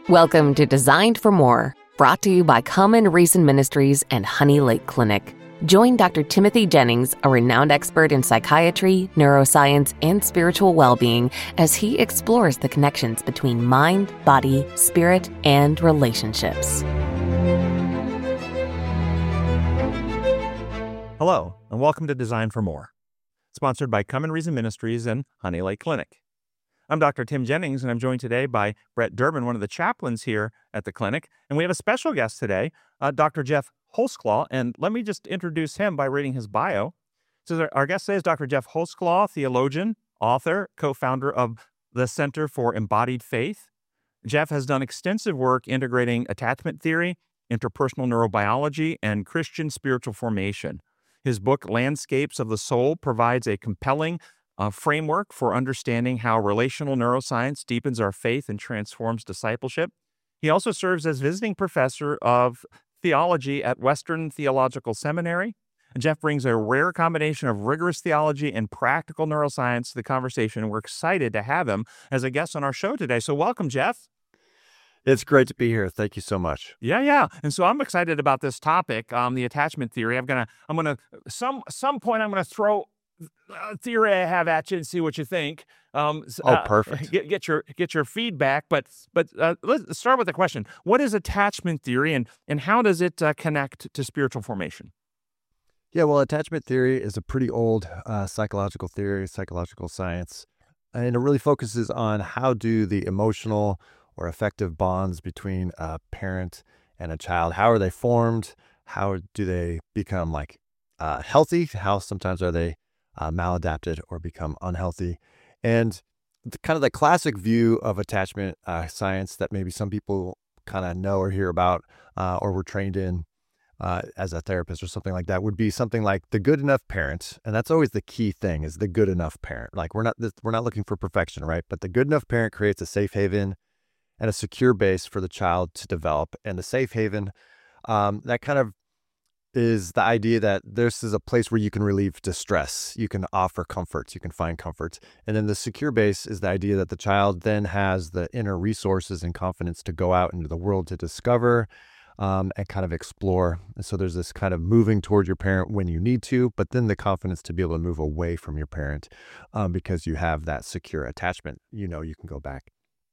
Welcome to Designed for More, brought to you by Common Reason Ministries and Honey Lake Clinic. Join Dr. Timothy Jennings, a renowned expert in psychiatry, neuroscience, and spiritual well-being, as he explores the connections between mind, body, spirit, and relationships. Hello, and welcome to Design for More, sponsored by Common Reason Ministries and Honey Lake Clinic. I'm Dr. Tim Jennings, and I'm joined today by Brett Durbin, one of the chaplains here at the clinic. And we have a special guest today, Dr. Jeff Holsclaw. And let me just introduce him by reading his bio. So our guest today is Dr. Jeff Holsclaw, theologian, author, co-founder of the Center for Embodied Faith. Jeff has done extensive work integrating attachment theory, interpersonal neurobiology, and Christian spiritual formation. His book, Landscapes of the Soul, provides a compelling framework for understanding how relational neuroscience deepens our faith and transforms discipleship. He also serves as visiting professor of theology at Western Theological Seminary. And Jeff brings a rare combination of rigorous theology and practical neuroscience to the conversation, and we're excited to have him as a guest on our show today. So welcome, Jeff. It's great to be here. Thank you so much. Yeah. And so I'm excited about this topic, the attachment theory. Some point I'm gonna throw a theory I have at you and see what you think. Perfect. Get your feedback. But let's start with the question: what is attachment theory, and how does it connect to spiritual formation? Yeah, well, attachment theory is a pretty old psychological theory, psychological science, and it really focuses on how do the emotional or affective bonds between a parent and a child, how are they formed? How do they become healthy? How sometimes are they maladapted or become unhealthy? And kind of the classic view of attachment science that maybe some people kind of know or hear about or were trained in as a therapist or something like that would be something like the good enough parent. And that's always the key thing, is the good enough parent. Like we're not looking for perfection, right? But the good enough parent creates a safe haven and a secure base for the child to develop. And the safe haven, that kind of is the idea that this is a place where you can relieve distress, you can offer comforts, you can find comfort. And then the secure base is the idea that the child then has the inner resources and confidence to go out into the world to discover and kind of explore. And so there's this kind of moving toward your parent when you need to, but then the confidence to be able to move away from your parent because you have that secure attachment. You can go back.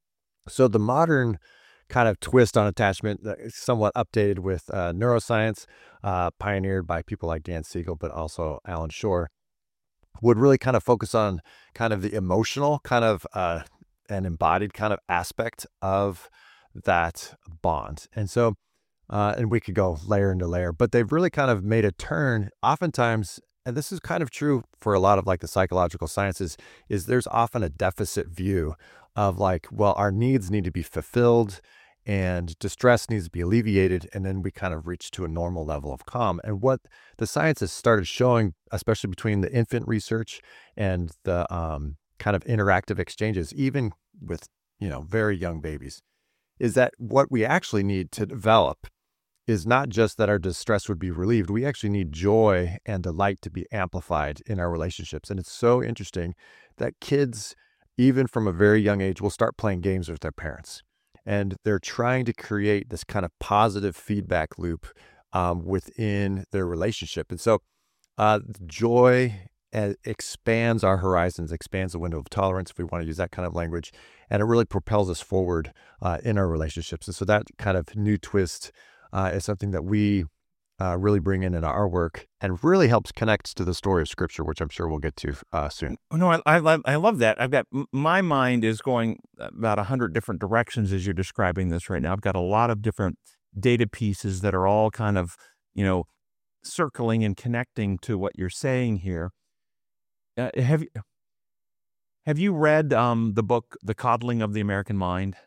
So the modern kind of twist on attachment, somewhat updated with neuroscience, pioneered by people like Dan Siegel, but also Alan Shore, would really kind of focus on kind of the emotional kind of an embodied kind of aspect of that bond. And so, and we could go layer into layer, but they've really kind of made a turn oftentimes. And this is kind of true for a lot of the psychological sciences, is there's often a deficit view of our needs need to be fulfilled and distress needs to be alleviated. And then we kind of reach to a normal level of calm. And what the science has started showing, especially between the infant research and the kind of interactive exchanges, even with, very young babies, is that what we actually need to develop is not just that our distress would be relieved. We actually need joy and delight to be amplified in our relationships. And it's so interesting that kids, even from a very young age, will start playing games with their parents. And they're trying to create this kind of positive feedback loop within their relationship. And so joy expands our horizons, expands the window of tolerance, if we want to use that kind of language. And it really propels us forward in our relationships. And so that kind of new twist is something that we really bring in our work, and really helps connect to the story of Scripture, which I'm sure we'll get to soon. No, I love that. My mind is going about 100 different directions as you're describing this right now. I've got a lot of different data pieces that are all kind of, circling and connecting to what you're saying here. Have you read the book, The Coddling of the American Mind?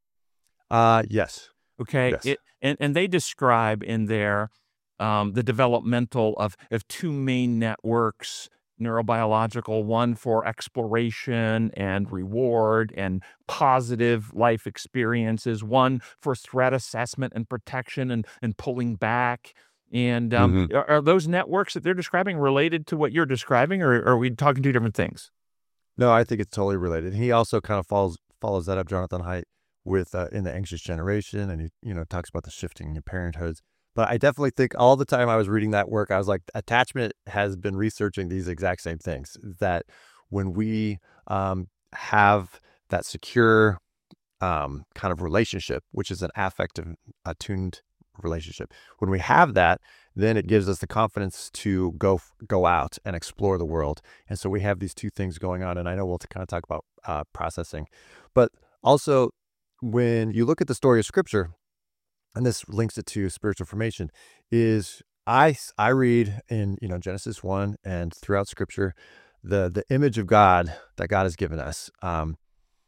Yes. Okay. Yes. And they describe in there the developmental of two main networks, neurobiological, one for exploration and reward and positive life experiences, one for threat assessment and protection and pulling back. And are those networks that they're describing related to what you're describing, or are we talking two different things? No, I think it's totally related. He also kind of follows that up, Jonathan Haidt, with in the anxious generation, and he talks about the shifting in parenthoods. But I definitely think all the time I was reading that work, I was like, attachment has been researching these exact same things. That when we have that secure kind of relationship, which is an affective, attuned relationship, when we have that, then it gives us the confidence to go out and explore the world. And so we have these two things going on. And I know we'll kind of talk about processing, but also when you look at the story of Scripture, and this links it to spiritual formation, is I read in Genesis 1 and throughout Scripture the image of God that God has given us. And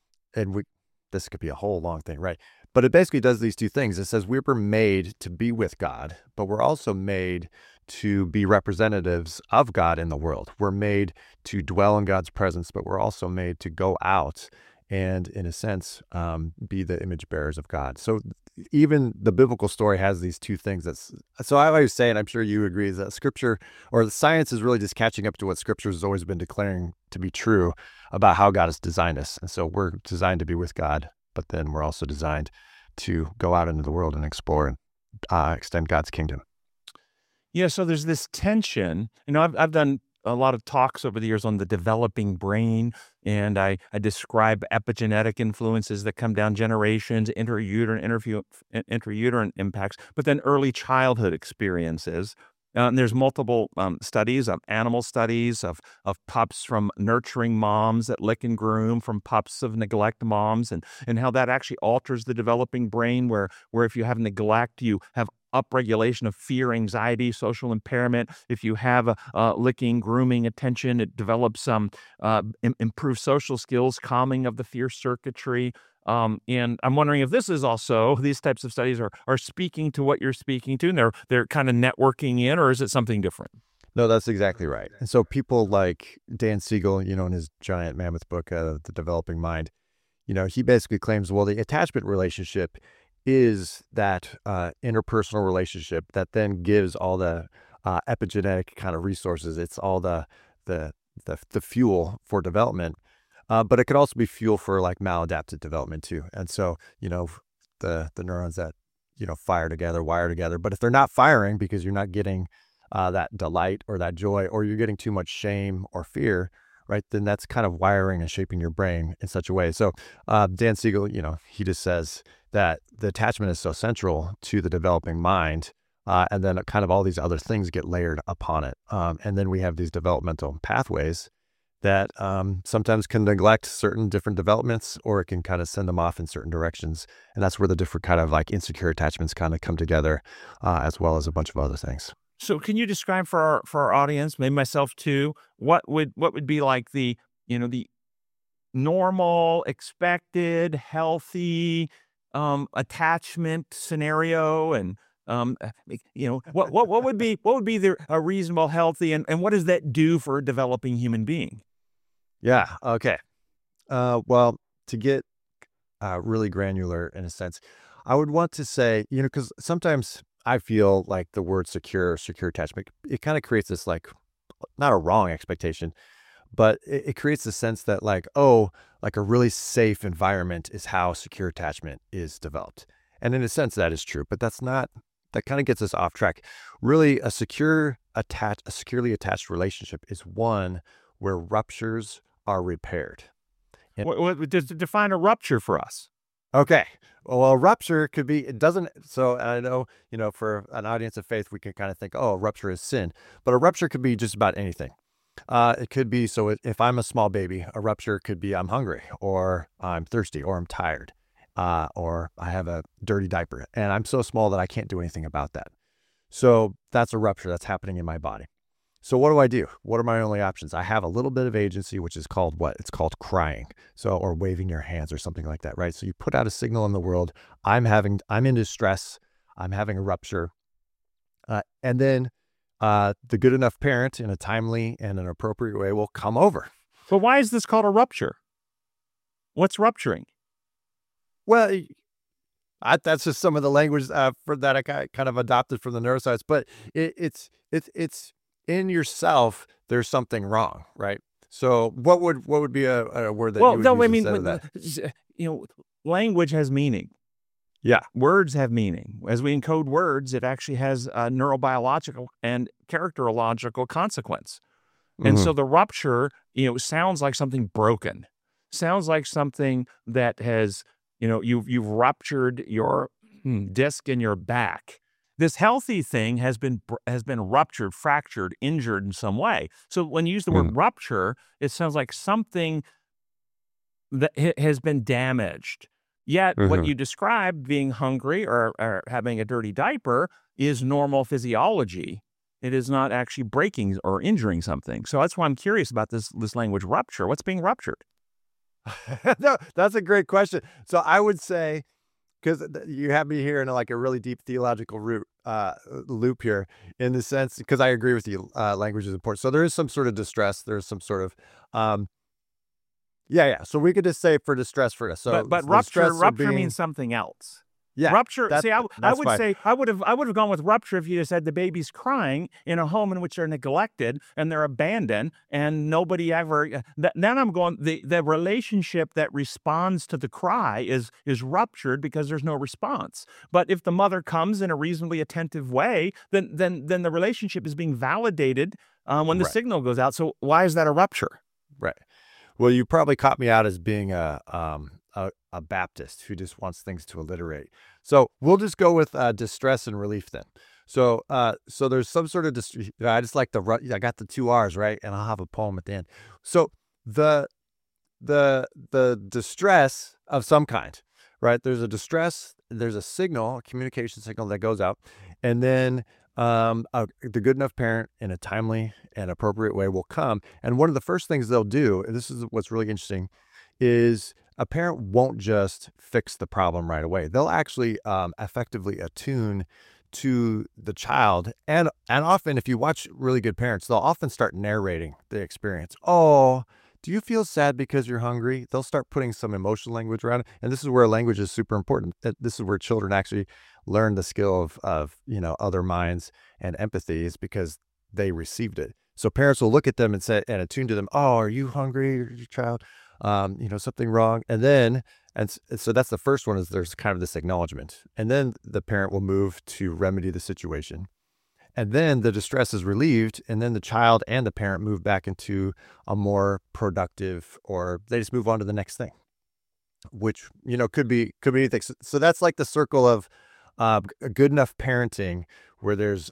this could be a whole long thing, right? But it basically does these two things. It says we were made to be with God, but we're also made to be representatives of God in the world. We're made to dwell in God's presence, but we're also made to go out and, in a sense, be the image bearers of God. So even the biblical story has these two things. So I always say, and I'm sure you agree, is that Scripture, or the science, is really just catching up to what Scripture has always been declaring to be true about how God has designed us. And so we're designed to be with God, but then we're also designed to go out into the world and explore and extend God's kingdom. Yeah, so there's this tension. I've done a lot of talks over the years on the developing brain, and I describe epigenetic influences that come down generations, intrauterine impacts, but then early childhood experiences. And there's multiple studies, animal studies of pups from nurturing moms that lick and groom, from pups of neglect moms, and how that actually alters the developing brain, where if you have neglect, you have upregulation of fear, anxiety, social impairment. If you have licking, grooming, attention, it develops some improved social skills, calming of the fear circuitry. And I'm wondering if this is also, these types of studies are speaking to what you're speaking to, and they're kind of networking in, or is it something different? No, that's exactly right. And so people like Dan Siegel, in his giant mammoth book, The Developing Mind, he basically claims, well, the attachment relationship is that interpersonal relationship that then gives all the epigenetic kind of resources. It's all the fuel for development. But it could also be fuel for like maladaptive development too. And so, the neurons that, fire together, wire together. But if they're not firing because you're not getting that delight or that joy, or you're getting too much shame or fear, right, then that's kind of wiring and shaping your brain in such a way. So Dan Siegel, he just says that the attachment is so central to the developing mind. And then kind of all these other things get layered upon it. And then we have these developmental pathways that sometimes can neglect certain different developments, or it can kind of send them off in certain directions. And that's where the different kind of like insecure attachments kind of come together, as well as a bunch of other things. So can you describe for our audience, maybe myself too, what would be like the normal, expected, healthy attachment scenario, and what would be a reasonable, healthy, and what does that do for a developing human being? Yeah. Okay. Well, to get really granular in a sense, I would want to say, because sometimes I feel like the word secure attachment, it kind of creates this like, not a wrong expectation, but it creates the sense that like a really safe environment is how secure attachment is developed. And in a sense that is true, but that kind of gets us off track. Really, a securely attached relationship is one where ruptures are repaired. What does it define a rupture for us? Okay. Well, a rupture could be, it doesn't, so I know, for an audience of faith, we can kind of think, a rupture is sin, but a rupture could be just about anything. It could be, so if I'm a small baby, a rupture could be I'm hungry, or I'm thirsty, or I'm tired, or I have a dirty diaper, and I'm so small that I can't do anything about that. So that's a rupture that's happening in my body. So what do I do? What are my only options? I have a little bit of agency, which is called what? It's called crying. So, or waving your hands or something like that, right? So you put out a signal in the world. I'm in distress. I'm having a rupture. And then the good enough parent in a timely and an appropriate way will come over. But why is this called a rupture? What's rupturing? Well, that's just some of the language for that I kind of adopted from the neuroscience, but it's in yourself, there's something wrong, right? So what would be a word that you would use instead of that? language has meaning. Yeah. Words have meaning. As we encode words, it actually has a neurobiological and characterological consequence. And so the rupture, sounds like something broken. Sounds like something that has, you've ruptured your disc in your back. This healthy thing has been ruptured, fractured, injured in some way. So when you use the word rupture, it sounds like something that has been damaged. Yet what you described, being hungry or having a dirty diaper, is normal physiology. It is not actually breaking or injuring something. So that's why I'm curious about this language rupture. What's being ruptured? No, that's a great question. So I would say, because you have me here in like a really deep theological loop here, in the sense, because I agree with you, language is important. So there is some sort of distress. There's some sort of, yeah. So we could just say for distress for us. So, but rupture means something else. Yeah, rupture. See, I would have gone with rupture if you just said the baby's crying in a home in which they're neglected and they're abandoned and nobody ever. Then I'm going the relationship that responds to the cry is ruptured because there's no response. But if the mother comes in a reasonably attentive way, then the relationship is being validated when the signal goes out. So why is that a rupture? Right. Well, you probably caught me out as being a Baptist who just wants things to alliterate. So we'll just go with distress and relief then. So there's some sort of I just like I got the 2 R's, right? And I'll have a poem at the end. So the distress of some kind, right? There's a distress, there's a signal, a communication signal that goes out, and then the good enough parent in a timely and appropriate way will come. And one of the first things they'll do, and this is what's really interesting, is a parent won't just fix the problem right away. They'll actually effectively attune to the child. And often, if you watch really good parents, they'll often start narrating the experience. Oh, do you feel sad because you're hungry? They'll start putting some emotional language around it. And this is where language is super important. This is where children actually learn the skill of other minds and empathy, is because they received it. So parents will look at them and say, and attune to them. Oh, are you hungry, your child? Something wrong. And so that's the first one, is there's kind of this acknowledgement. And then the parent will move to remedy the situation. And then the distress is relieved. And then the child and the parent move back into a more productive, or they just move on to the next thing, which, could be anything. So that's like the circle of good enough parenting, where there's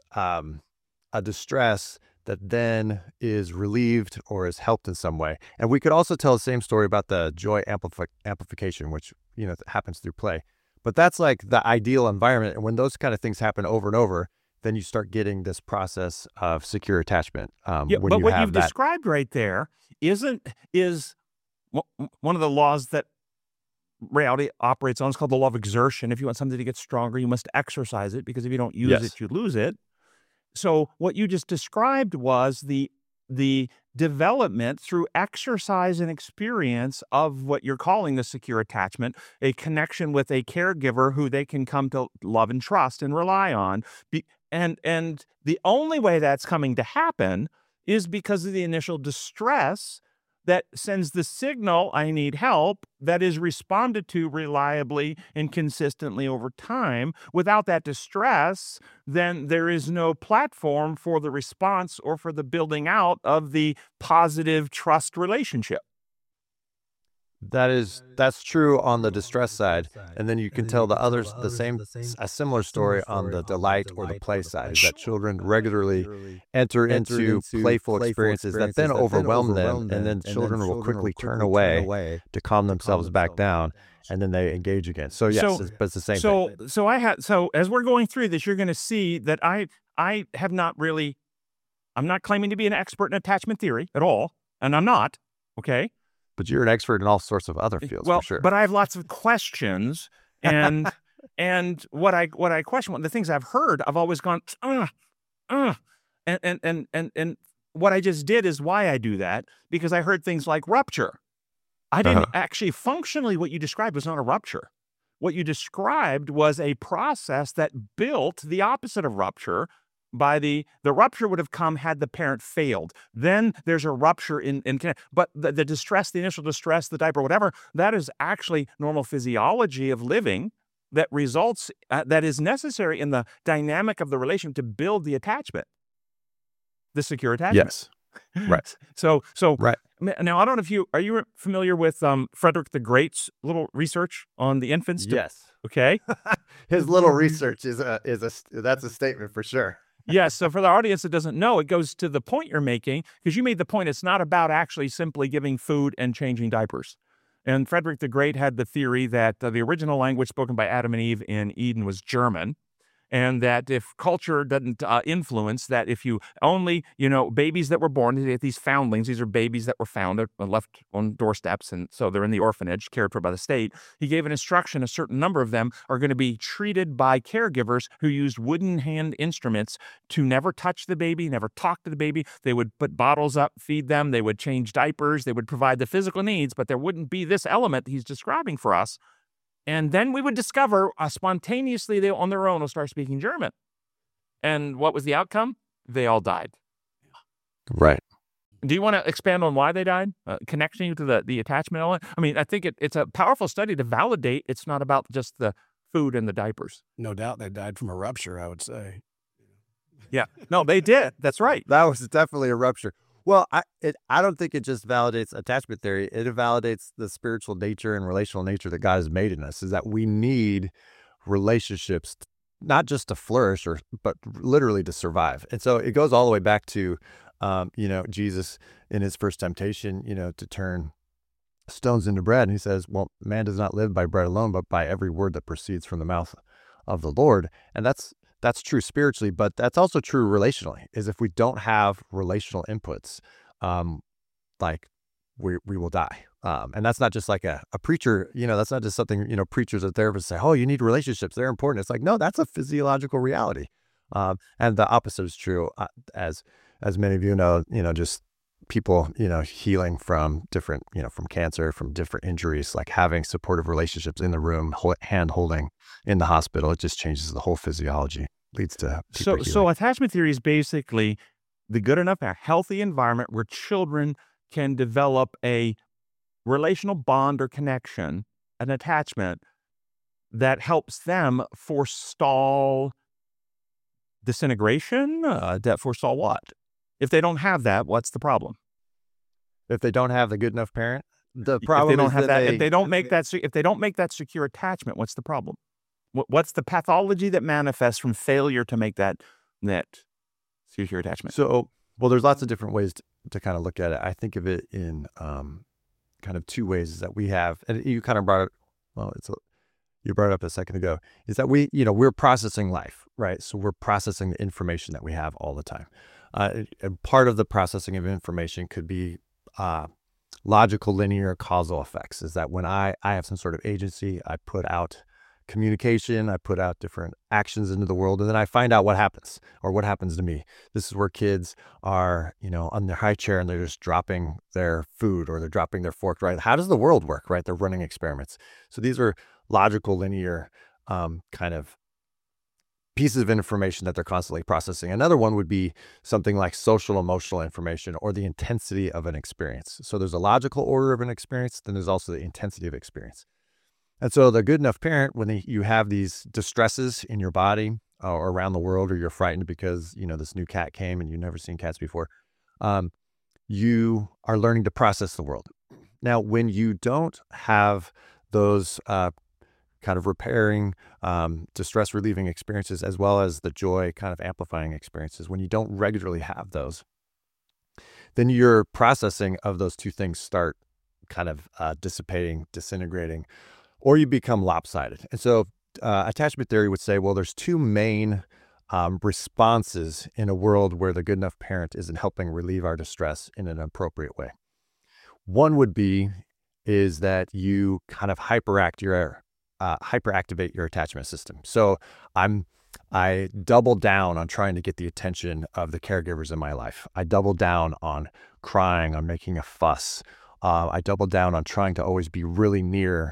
a distress that then is relieved or is helped in some way. And we could also tell the same story about the joy amplification, which, happens through play. But that's like the ideal environment. And when those kind of things happen over and over, then you start getting this process of secure attachment. But what you've described right there is one of the laws that reality operates on. It's called the law of exertion. If you want something to get stronger, you must exercise it, because if you don't use it, you lose it. So what you just described was the development through exercise and experience of what you're calling the secure attachment, a connection with a caregiver who they can come to love and trust and rely on. And the only way that's coming to happen is because of the initial distress that sends the signal, I need help, that is responded to reliably and consistently over time. Without that distress, then there is no platform for the response or for the building out of the positive trust relationship. That's true on the distress side. And then you can tell a similar story on the delight or the play side, is that children regularly enter into playful experiences that then overwhelm them. And then children will quickly turn away to calm themselves back down. And then they engage again. So yes, but it's the same thing. So as we're going through this, you're going to see that I have not really, I'm not claiming to be an expert in attachment theory at all. And I'm not. Okay. But you're an expert in all sorts of other fields, for sure. But I have lots of questions, and what I question, one of the things I've heard, I've always gone, and what I just did is why I do that, because I heard things like rupture. I didn't actually, functionally, what you described was not a rupture. What you described was a process that built the opposite of rupture, by the rupture would have come had the parent failed. Then there's a rupture but the distress, the initial distress, the diaper, whatever, that is actually normal physiology of living that results, that is necessary in the dynamic of the relationship to build the attachment, the secure attachment. Yes. Right. So Right. now I don't know if are you familiar with Frederick the Great's little research on the infants? Yes. Okay. His little research that's a statement for sure. Yes. So for the audience that doesn't know, it goes to the point you're making, because you made the point it's not about actually simply giving food and changing diapers. And Frederick the Great had the theory that the original language spoken by Adam and Eve in Eden was German. And that if culture doesn't influence, that if you only, babies that were born, these foundlings, these are babies that were found, left on doorsteps, and so they're in the orphanage, cared for by the state. He gave an instruction, a certain number of them are going to be treated by caregivers who used wooden hand instruments to never touch the baby, never talk to the baby. They would put bottles up, feed them, they would change diapers, they would provide the physical needs, but there wouldn't be this element he's describing for us. And then we would discover spontaneously they on their own will start speaking German. And what was the outcome? They all died. Right. Do you want to expand on why they died? Connecting you to the attachment element? I mean, I think it's a powerful study to validate it's not about just the food and the diapers. No doubt they died from a rupture, I would say. Yeah. No, they did. That's right. That was definitely a rupture. Well, I don't think it just validates attachment theory. It validates the spiritual nature and relational nature that God has made in us, is that we need relationships, not just to flourish, but literally to survive. And so it goes all the way back to, Jesus in his first temptation, to turn stones into bread. And he says, well, man does not live by bread alone, but by every word that proceeds from the mouth of the Lord. And that's true spiritually, but that's also true relationally, is if we don't have relational inputs, we will die. And that's not just like a preacher, that's not just something, preachers or therapists say, oh, you need relationships, they're important. It's like, no, that's a physiological reality. And the opposite is true, as many of you know, just people, healing from different, from cancer, from different injuries, like having supportive relationships in the room, hand holding in the hospital, it just changes the whole physiology, leads to deeper healing. So attachment theory is basically the good enough, a healthy environment where children can develop a relational bond or connection, an attachment that helps them forestall disintegration, that forestall what? If they don't have that, what's the problem? If they don't have the good enough parent, the problem if they don't is have that if they don't make that, if they don't make that secure attachment, what's the problem? What's the pathology that manifests from failure to make that secure attachment? So, well, there's lots of different ways to kind of look at it. I think of it in kind of two ways, is that we have, and you kind of brought it, you brought it up a second ago, is that we're processing life, right? So we're processing the information that we have all the time. And part of the processing of information could be logical, linear, causal effects, is that when I have some sort of agency, I put out communication, I put out different actions into the world, and then I find out what happens, or what happens to me. This is where kids are, on their high chair and they're just dropping their food, or they're dropping their fork, right? How does the world work, right? They're running experiments. So these are logical, linear kind of pieces of information that they're constantly processing. Another one would be something like social emotional information, or the intensity of an experience. So there's a logical order of an experience, then there's also the intensity of experience. And so the good enough parent, when you have these distresses in your body or around the world, or you're frightened because, this new cat came and you've never seen cats before, you are learning to process the world. Now, when you don't have those kind of repairing, distress relieving experiences, as well as the joy kind of amplifying experiences, when you don't regularly have those, then your processing of those two things start kind of dissipating, disintegrating, or you become lopsided. And so attachment theory would say, well, there's two main responses in a world where the good enough parent isn't helping relieve our distress in an appropriate way. One would be is that you kind of hyperactivate your attachment system. So I double down on trying to get the attention of the caregivers in my life. I double down on crying, on making a fuss. I double down on trying to always be really near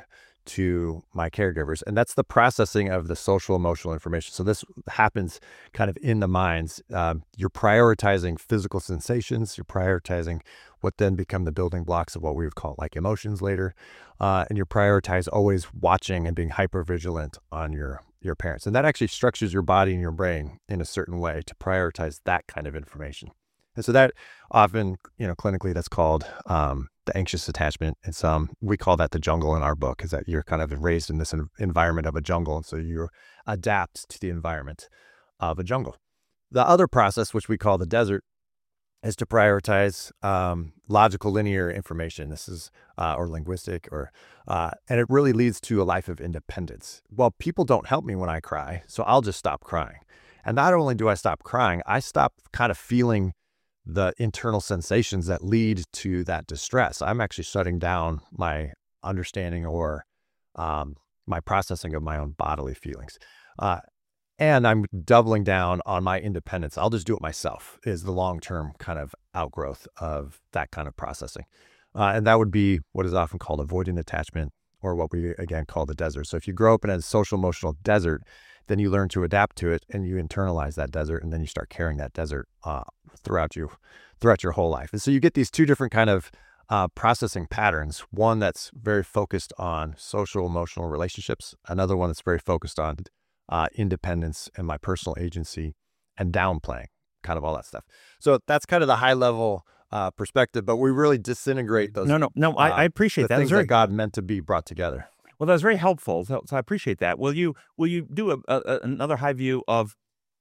to my caregivers. And that's the processing of the social emotional information. So this happens kind of in the minds. You're prioritizing physical sensations. You're prioritizing what then become the building blocks of what we would call like emotions later. And you prioritize always watching and being hyper vigilant on your parents. And that actually structures your body and your brain in a certain way to prioritize that kind of information. And so that often, clinically, that's called the anxious attachment. And we call that the jungle in our book, is that you're kind of raised in this environment of a jungle. And so you adapt to the environment of a jungle. The other process, which we call the desert, is to prioritize logical linear information. This is, or linguistic, and it really leads to a life of independence. Well, people don't help me when I cry, so I'll just stop crying. And not only do I stop crying, I stop kind of feeling the internal sensations that lead to that distress. I'm actually shutting down my understanding or my processing of my own bodily feelings. And I'm doubling down on my independence. I'll just do it myself is the long-term kind of outgrowth of that kind of processing. And that would be what is often called avoidant attachment, or what we again call the desert. So if you grow up in a social emotional desert, then you learn to adapt to it and you internalize that desert, and then you start carrying that desert throughout your whole life. And so you get these two different kind of processing patterns. One that's very focused on social emotional relationships. Another one that's very focused on independence and my personal agency, and downplaying kind of all that stuff. So that's kind of the high level perspective, but we really disintegrate those. No. I appreciate that. Things that God meant to be brought together. Well, that was very helpful. So I appreciate that. Will you do another high view of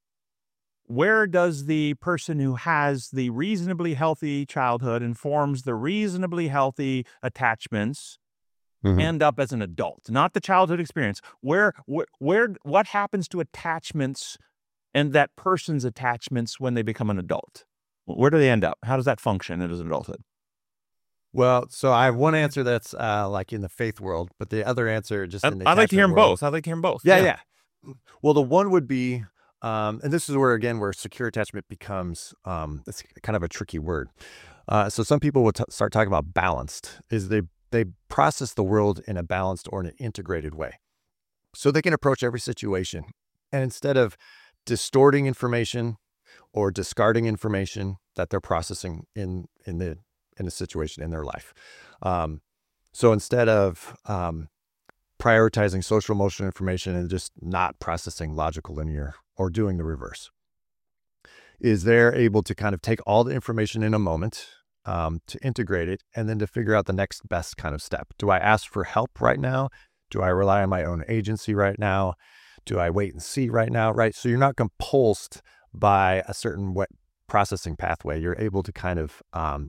where does the person who has the reasonably healthy childhood and forms the reasonably healthy attachments end up as an adult? Not the childhood experience. What happens to attachments and that person's attachments when they become an adult? Where do they end up? How does that function as adulthood? Well, so I have one answer that's like in the faith world, but the other answer just in the I'd like to hear them world. both. I'd like to hear them both. Yeah. Well, the one would be, and this is where secure attachment becomes, it's kind of a tricky word. So some people would start talking about balanced, is they process the world in a balanced or an integrated way. So they can approach every situation, and instead of distorting information or discarding information that they're processing in a situation in their life. So instead of prioritizing social emotional information and just not processing logical linear, or doing the reverse, is they're able to kind of take all the information in a moment, to integrate it, and then to figure out the next best kind of step. Do I ask for help right now? Do I rely on my own agency right now? Do I wait and see right now? Right. So you're not compulsed by a certain processing pathway. You're able to kind of,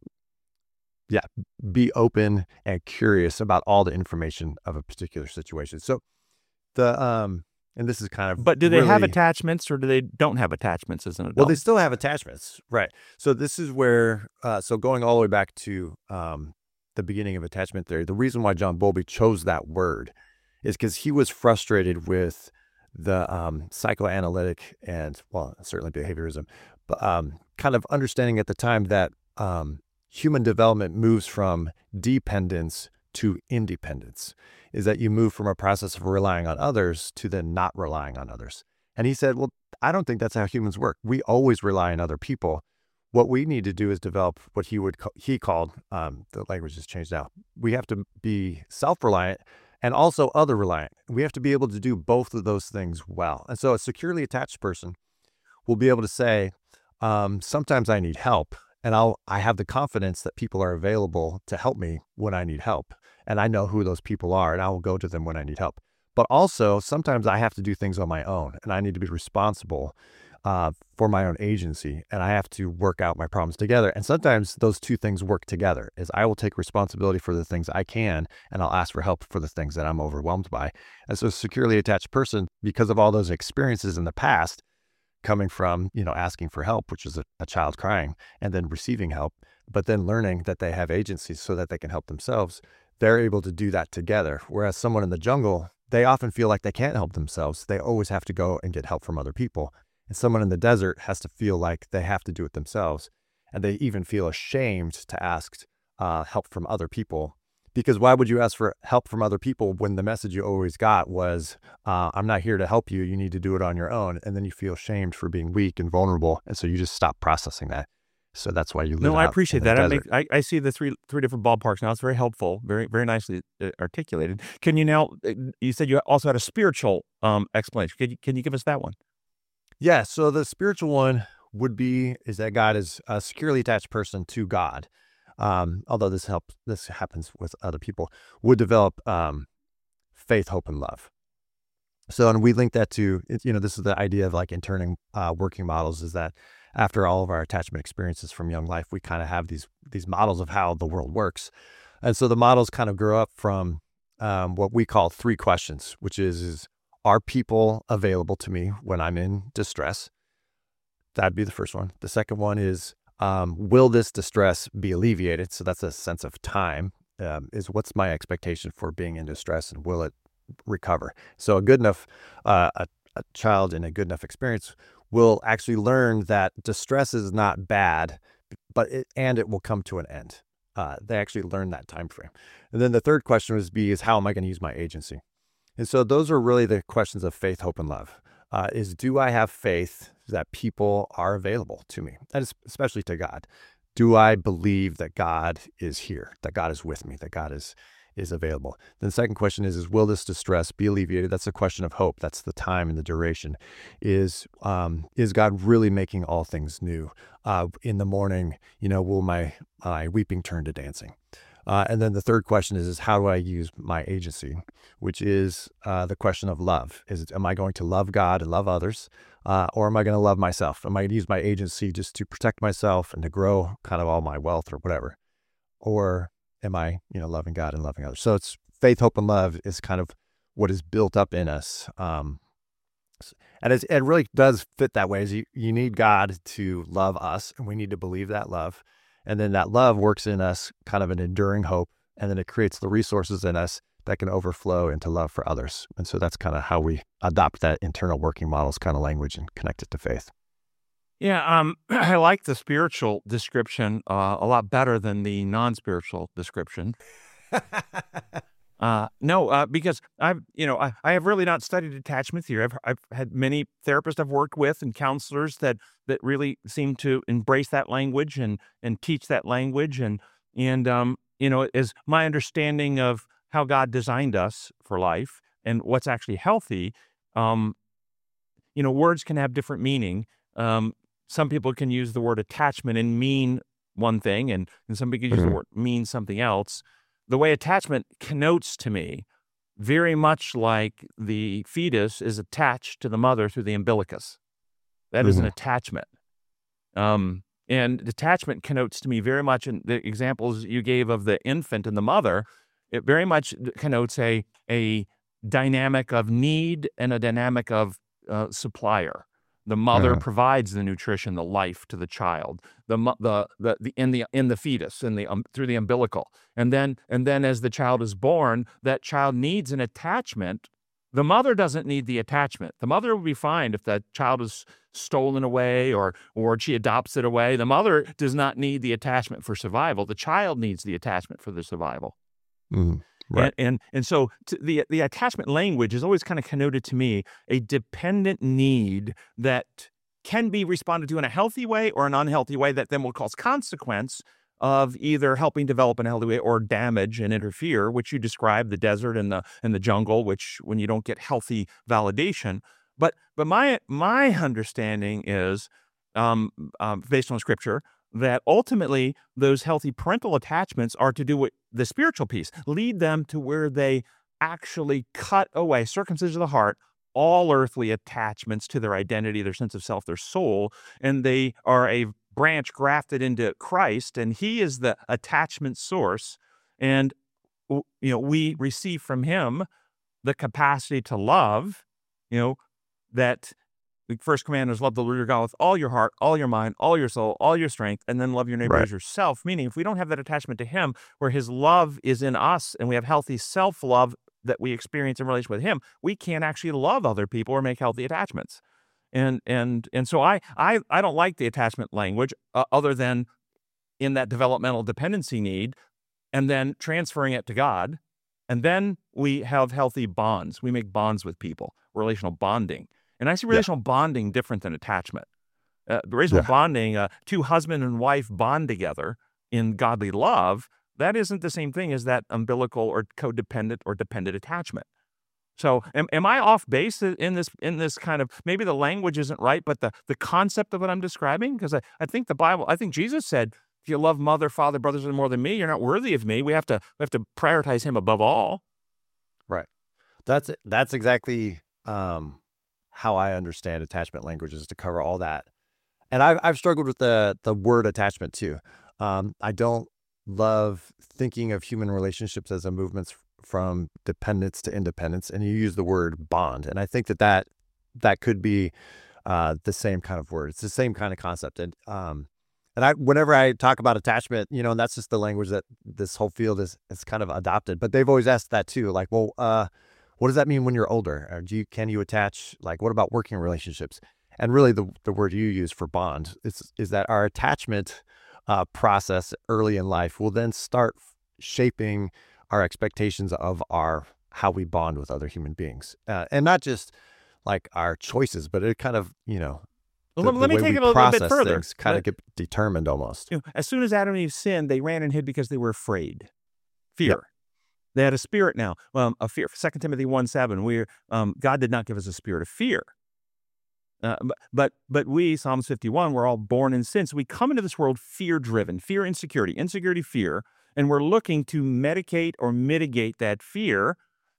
be open and curious about all the information of a particular situation. So and this is kind of, but do they have attachments, or do they don't have attachments as an adult? Well, they still have attachments. Right. So this is where, so going all the way back to the beginning of attachment theory, the reason why John Bowlby chose that word is because he was frustrated with the psychoanalytic and, well, certainly behaviorism, but kind of understanding at the time that human development moves from dependence to independence, is that you move from a process of relying on others to then not relying on others. And he said, well, I don't think that's how humans work. We always rely on other people. What we need to do is develop what he called, the language has changed now, we have to be self-reliant and also other-reliant. We have to be able to do both of those things well. And so a securely attached person will be able to say, sometimes I need help, and I have the confidence that people are available to help me when I need help. And I know who those people are, and I will go to them when I need help. But also, sometimes I have to do things on my own, and I need to be responsible for my own agency, and I have to work out my problems together. And sometimes those two things work together, is I will take responsibility for the things I can, and I'll ask for help for the things that I'm overwhelmed by. And so a securely attached person, because of all those experiences in the past, coming from, asking for help, which is a child crying, and then receiving help, but then learning that they have agency so that they can help themselves, they're able to do that together. Whereas someone in the jungle, they often feel like they can't help themselves. They always have to go and get help from other people. And someone in the desert has to feel like they have to do it themselves. And they even feel ashamed to ask help from other people Because why would you ask for help from other people when the message you always got was, I'm not here to help you. You need to do it on your own. And then you feel shamed for being weak and vulnerable. And so you just stop processing that. So that's why you live No, I out appreciate in the that. desert. I see the three different ballparks now. It's very helpful, very very nicely articulated. Can you now? You said you also had a spiritual explanation. Can you give us that one? Yeah. So the spiritual one is that God is a securely attached person to God. Although this happens with other people, would develop faith, hope, and love. So, and we link that to, this is the idea of like interning working models, is that after all of our attachment experiences from young life, we kind of have these models of how the world works. And so the models kind of grow up from what we call 3 questions, which is are people available to me when I'm in distress? That'd be the first one. The second one is, will this distress be alleviated? So that's a sense of time, is what's my expectation for being in distress, and will it recover? So a child in a good enough experience will actually learn that distress is not bad, but it will come to an end. They actually learn that time frame. And then the third question is how am I going to use my agency? And so those are really the questions of faith, hope, and love. Do I have faith that people are available to me, and especially to God? Do I believe that God is here, that God is with me, that God is available? Then the second question is will this distress be alleviated? That's a question of hope. That's the time and the duration. Is God really making all things new? In the morning, will my weeping turn to dancing? And then the third question is how do I use my agency, which is the question of love. Am I going to love God and love others, or am I going to love myself? Am I going to use my agency just to protect myself and to grow kind of all my wealth or whatever? Or am I, loving God and loving others? So it's faith, hope, and love is kind of what is built up in us. And it really does fit that way. Is you need God to love us, and we need to believe that love. And then that love works in us kind of an enduring hope, and then it creates the resources in us that can overflow into love for others. And so that's kind of how we adopt that internal working models kind of language and connect it to faith. Yeah, I like the spiritual description a lot better than the non-spiritual description. Because I have really not studied attachment theory. I've had many therapists I've worked with and counselors that really seem to embrace that language and teach that language. And is my understanding of how God designed us for life and what's actually healthy. Words can have different meaning. Some people can use the word attachment and mean one thing, and some people use the word mean something else. The way attachment connotes to me, very much like the fetus is attached to the mother through the umbilicus. That is an attachment. And attachment connotes to me very much, in the examples you gave of the infant and the mother, it very much connotes a dynamic of need and a dynamic of supplier. The mother provides the nutrition, the life to the child, in the fetus, through the umbilical, and then as the child is born, that child needs an attachment. The mother doesn't need the attachment. The mother will be fine if that child is stolen away or she adopts it away. The mother does not need the attachment for survival. The child needs the attachment for the survival. Right. And so the attachment language is always kind of connoted to me a dependent need that can be responded to in a healthy way or an unhealthy way that then will cause consequence of either helping develop an healthy way or damage and interfere, which you described, the desert and the jungle, which when you don't get healthy validation. But my understanding is, based on scripture, that ultimately those healthy parental attachments are to do with the spiritual piece, lead them to where they actually cut away, circumcision of the heart, all earthly attachments to their identity, their sense of self, their soul, and they are a branch grafted into Christ, and he is the attachment source, and we receive from him the capacity to love, that the first commandment is love the Lord your God with all your heart, all your mind, all your soul, all your strength, and then love your neighbor as yourself. Meaning, if we don't have that attachment to him, where his love is in us, and we have healthy self-love that we experience in relation with him, we can't actually love other people or make healthy attachments. And so I don't like the attachment language, other than in that developmental dependency need. and then transferring it to God. And then we have healthy bonds. We make bonds with people, relational bonding. And I see relational bonding different than attachment. Relational bonding, two husband and wife bond together in godly love. That isn't the same thing as that umbilical or codependent or dependent attachment. So am I off base in this kind of, maybe the language isn't right, but the concept of what I'm describing? Because I think the Bible, I think Jesus said, if you love mother, father, brothers more than me, you're not worthy of me. We have to prioritize him above all. Right. That's exactly how I understand attachment language, is to cover all that. And I've struggled with the word attachment too. I don't love thinking of human relationships as a movement from dependence to independence. And you use the word bond. And I think that could be the same kind of word. It's the same kind of concept. And whenever I talk about attachment, and that's just the language that this whole field is kind of adopted. But they've always asked that too. Like, well, what does that mean when you're older? Or can you attach, like, what about working relationships? And really the word you use for bond is that our attachment process early in life will then start shaping our expectations of how we bond with other human beings. And not just like our choices, but it kind of, let me take it a little bit further. Things kind of get determined almost. As soon as Adam and Eve sinned, they ran and hid because they were afraid. Fear. Yep. They had a spirit now. A fear. 2 Timothy 1:7. God did not give us a spirit of fear. But we, Psalms 51, we're all born in sin. So we come into this world fear-driven, fear, insecurity, fear, and we're looking to medicate or mitigate that fear.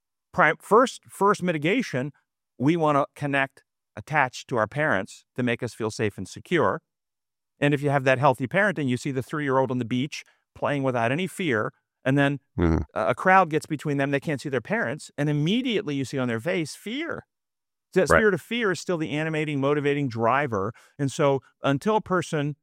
First mitigation, we want to attach to our parents to make us feel safe and secure. And if you have that healthy parenting, you see the 3-year-old on the beach playing without any fear, and then a crowd gets between them, they can't see their parents, and immediately you see on their face fear. That spirit of fear is still the animating, motivating driver. And so until a person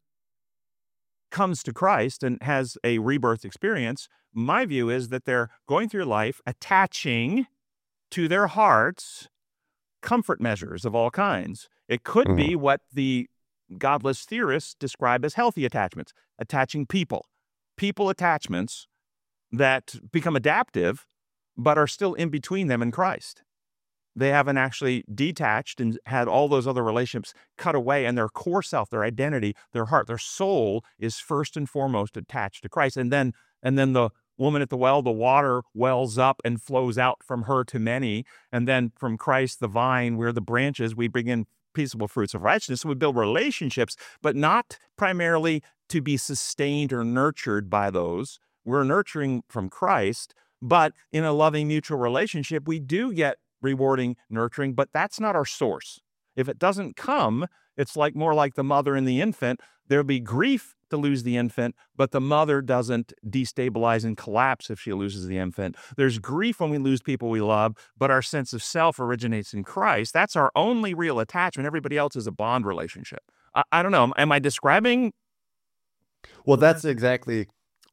comes to Christ and has a rebirth experience, my view is that they're going through life attaching to their hearts comfort measures of all kinds. It could be what the godless theorists describe as healthy attachments, attaching people attachments that become adaptive, but are still in between them and Christ. They haven't actually detached and had all those other relationships cut away, and their core self, their identity, their heart, their soul is first and foremost attached to Christ. And then the woman at the well, the water wells up and flows out from her to many. And then from Christ, the vine, we're the branches, we bring in peaceable fruits of righteousness. So we build relationships, but not primarily to be sustained or nurtured by those. We're nurturing from Christ, but in a loving mutual relationship, we do get rewarding, nurturing, but that's not our source. If it doesn't come, it's more like the mother and the infant. There'll be grief to lose the infant, but the mother doesn't destabilize and collapse if she loses the infant. There's grief when we lose people we love, but our sense of self originates in Christ. That's our only real attachment. Everybody else is a bond relationship. I don't know. Am I describing? Well, that's exactly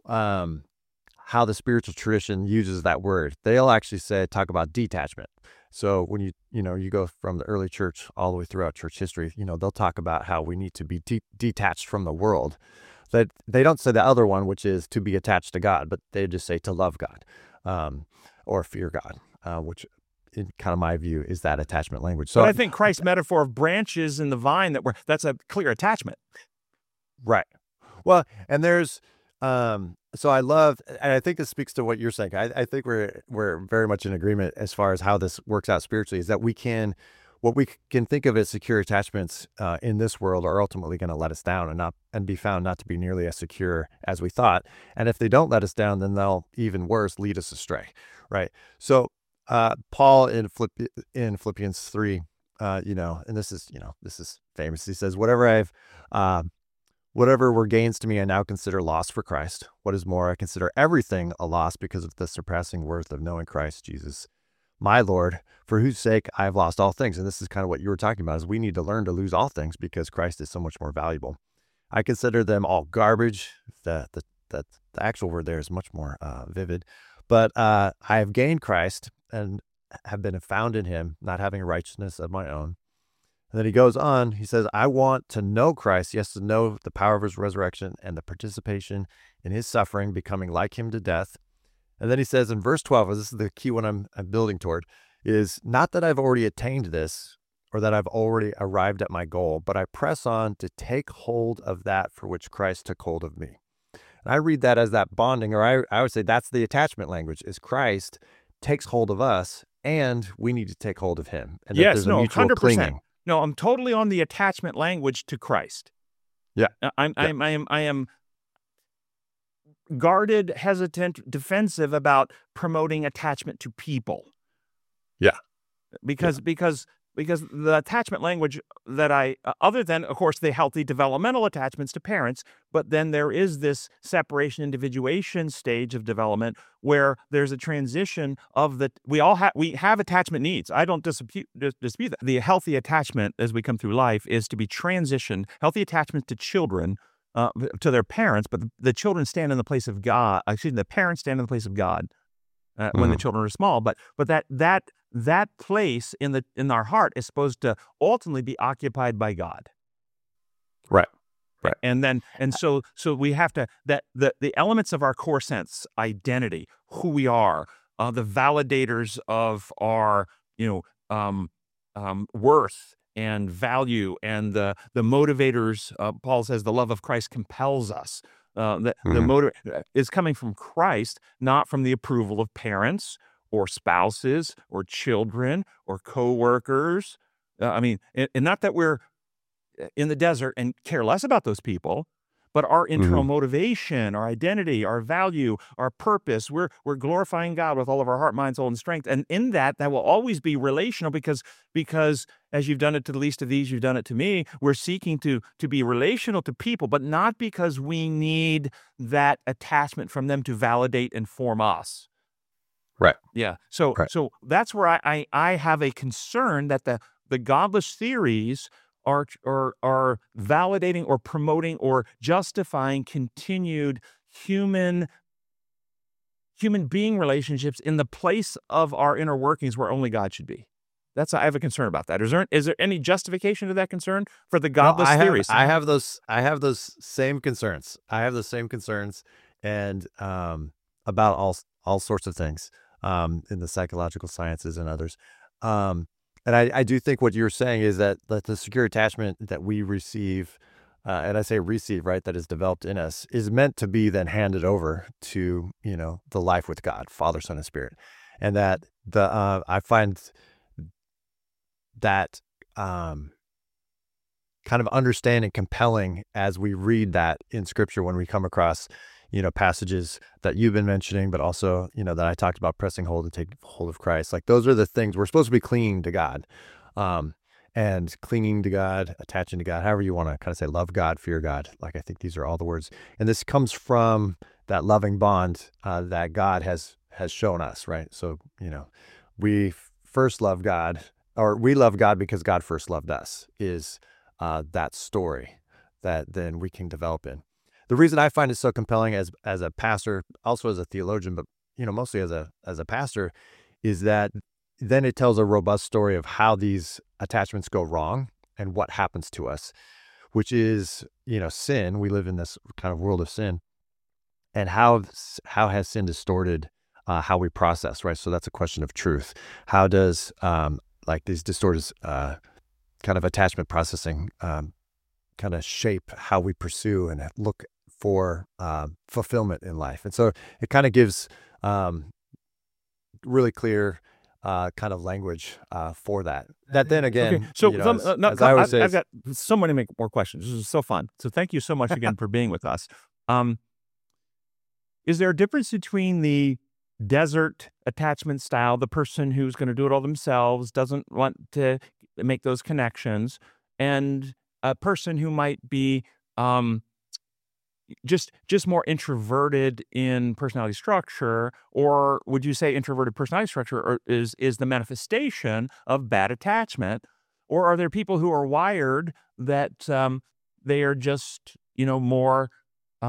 how the spiritual tradition uses that word. They'll actually talk about detachment. So when you go from the early church all the way throughout church history, they'll talk about how we need to be detached from the world. That they don't say the other one, which is to be attached to God, but they just say to love God or fear God, which in kind of my view is that attachment language. So but I think Christ's metaphor of branches in the vine, that's a clear attachment. Right. Well, and there's so I love, and I think this speaks to what you're saying. I think we're very much in agreement as far as how this works out spiritually, is that what we can think of as secure attachments in this world are ultimately going to let us down and be found not to be nearly as secure as we thought. And if they don't let us down, then they'll, even worse, lead us astray. Right. So Paul in Philippians 3, and this is famous. He says, whatever were gains to me, I now consider loss for Christ. What is more, I consider everything a loss because of the surpassing worth of knowing Christ Jesus, my Lord, for whose sake I have lost all things. And this is kind of what you were talking about, is we need to learn to lose all things because Christ is so much more valuable. I consider them all garbage. The actual word there is much more vivid. But I have gained Christ and have been found in him, not having a righteousness of my own And then he goes on, he says, I want to know Christ, yes, to know the power of his resurrection and the participation in his suffering, becoming like him to death. And then he says in verse 12, this is the key one I'm building toward, is not that I've already attained this or that I've already arrived at my goal, but I press on to take hold of that for which Christ took hold of me. And I read that as that bonding, or I would say that's the attachment language, is Christ takes hold of us and we need to take hold of him. And that Yes, there's a no, mutual 100%. clinging. No, I'm totally on the attachment language to Christ. Yeah. I am guarded, hesitant, defensive about promoting attachment to people. Yeah. Because the attachment language that other than, of course, the healthy developmental attachments to parents, but then there is this separation individuation stage of development where there's a transition of we have attachment needs. I don't dispute that. The healthy attachment as we come through life is to be transitioned, healthy attachment to children, to their parents, but the children stand in the place of God. The parents stand in the place of God when the children are small. But that place in our heart is supposed to ultimately be occupied by God. Right. So we have to, that the elements of our core sense, identity, who we are, the validators of our worth and value, and the motivators. Paul says the love of Christ compels us. The motive is coming from Christ, not from the approval of parents or spouses or children or coworkers. And not that we're in the desert and care less about those people, but our internal motivation, our identity, our value, our purpose, we're glorifying God with all of our heart, mind, soul, and strength. And in that will always be relational because as you've done it to the least of these, you've done it to me. We're seeking to be relational to people, but not because we need that attachment from them to validate and form us. Right. Yeah. So that's where I have a concern that the godless theories are validating or promoting or justifying continued human being relationships in the place of our inner workings where only God should be. I have a concern about that. Is there any justification to that concern for the godless theories? I have those same concerns. And about all sorts of things in the psychological sciences and others. And I do think what you're saying is that the secure attachment that we receive, and I say receive, right, that is developed in us, is meant to be then handed over to, the life with God, Father, Son, and Spirit. And that I find that kind of understanding compelling as we read that in Scripture when we come across passages that you've been mentioning, but also, that I talked about, pressing hold and take hold of Christ. Like, those are the things we're supposed to be clinging to God, and clinging to God, attaching to God, however you want to kind of say, love God, fear God. Like, I think these are all the words. And this comes from that loving bond that God has shown us, right? So, we first love God, or we love God because God first loved us, is that story that then we can develop in. The reason I find it so compelling as a pastor, also as a theologian, but mostly as a pastor, is that then it tells a robust story of how these attachments go wrong and what happens to us, which is sin. We live in this kind of world of sin, and how has sin distorted how we process, right? So that's a question of truth. How does these distorted kind of attachment processing kind of shape how we pursue and look for fulfillment in life? And so it kind of gives really clear kind of language for that. That then again, okay. So as I always say, I've got so many more questions. This is so fun. So thank you so much again for being with us. Is there a difference between the desert attachment style, the person who's going to do it all themselves, doesn't want to make those connections, and a person who might be just more introverted in personality structure? Or would you say introverted personality structure is the manifestation of bad attachment? Or are there people who are wired that they are just more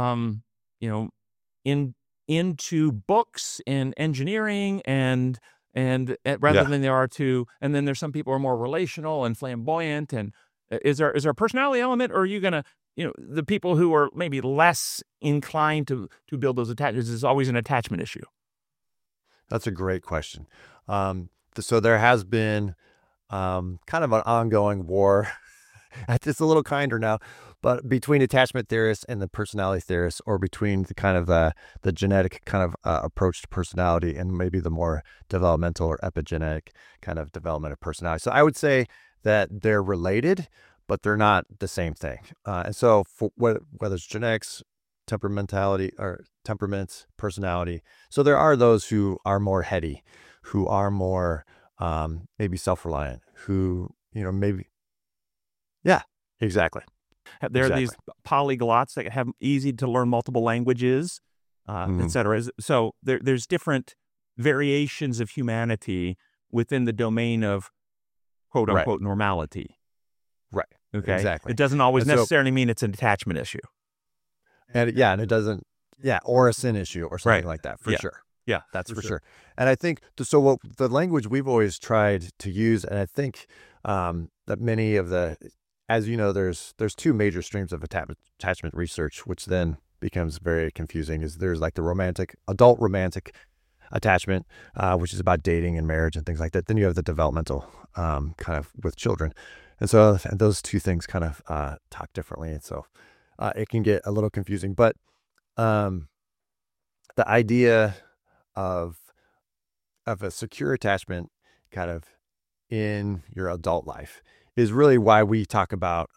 into books and engineering and rather Yeah. than there are to, and then there's some people who are more relational and flamboyant. And is there a personality element, or are you gonna, the people who are maybe less inclined to build those attachments, is always an attachment issue? That's a great question. So there has been kind of an ongoing war. It's a little kinder now, but between attachment theorists and the personality theorists, or between the kind of the genetic kind of approach to personality and maybe the more developmental or epigenetic kind of development of personality. So I would say that they're related, but they're not the same thing. And so for whether it's genetics, temperamentality, or temperaments, personality. So there are those who are more heady, who are more maybe self-reliant, who, maybe. Yeah, exactly. There are these polyglots that have easy to learn multiple languages, et cetera. So there's different variations of humanity within the domain of quote unquote normality. Right. Okay. Exactly. It doesn't always necessarily mean it's an attachment issue. And it doesn't, or a sin issue or something like that, for sure. Yeah, that's for sure. And I think, so what the language we've always tried to use, and I think that many of as you know, there's two major streams of attachment research, which then becomes very confusing. There's like the adult romantic attachment, which is about dating and marriage and things like that. Then you have the developmental kind of with children. And so those two things kind of talk differently. And so it can get a little confusing. But the idea of a secure attachment kind of in your adult life is really why we talk about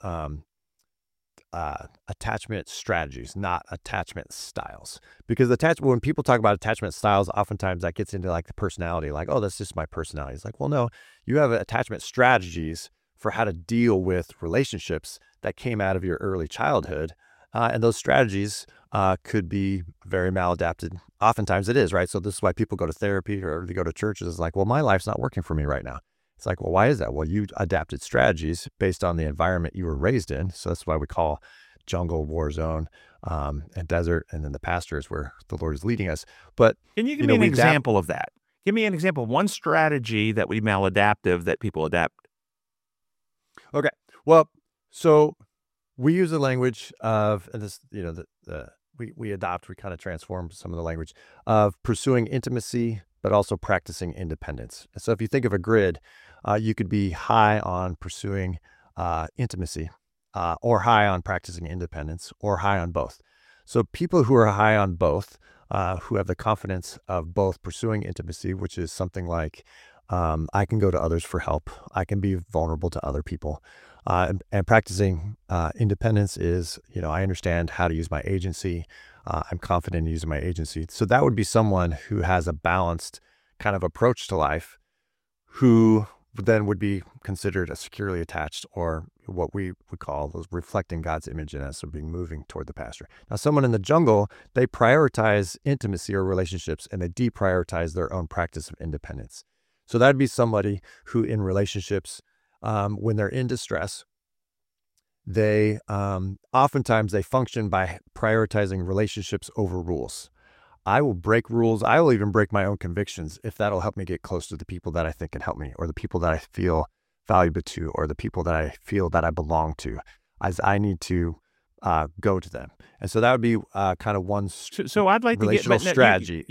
attachment strategies, not attachment styles. Because when people talk about attachment styles, oftentimes that gets into like the personality, like, oh, that's just my personality. It's like, well, no, you have attachment strategies for how to deal with relationships that came out of your early childhood. And those strategies could be very maladapted. Oftentimes it is, right? So this is why people go to therapy or they go to churches. It's like, well, my life's not working for me right now. It's like, well, why is that? Well, you adapted strategies based on the environment you were raised in. So that's why we call jungle, war zone, and desert, and then the pasture is where the Lord is leading us. But can you give me an example of that? Give me an example of one strategy that would be maladaptive that people adapt. Okay. Well, so we use the language of, and this, we kind of transform some of the language of pursuing intimacy, but also practicing independence. So if you think of a grid, you could be high on pursuing intimacy, or high on practicing independence, or high on both. So people who are high on both, who have the confidence of both pursuing intimacy, which is something like, I can go to others for help, I can be vulnerable to other people, and practicing independence is, I understand how to use my agency, I'm confident in using my agency. So that would be someone who has a balanced kind of approach to life, who then would be considered a securely attached, or what we would call those reflecting God's image in us, so being moving toward the pasture. Now, someone in the jungle, they prioritize intimacy or relationships, and they deprioritize their own practice of independence. So that'd be somebody who in relationships, when they're in distress, they oftentimes they function by prioritizing relationships over rules. I will break rules. I will even break my own convictions if that'll help me get close to the people that I think can help me, or the people that I feel valuable to, or the people that I feel that I belong to, as I need to go to them. And so that would be kind of one so I'd like relational to get strategy.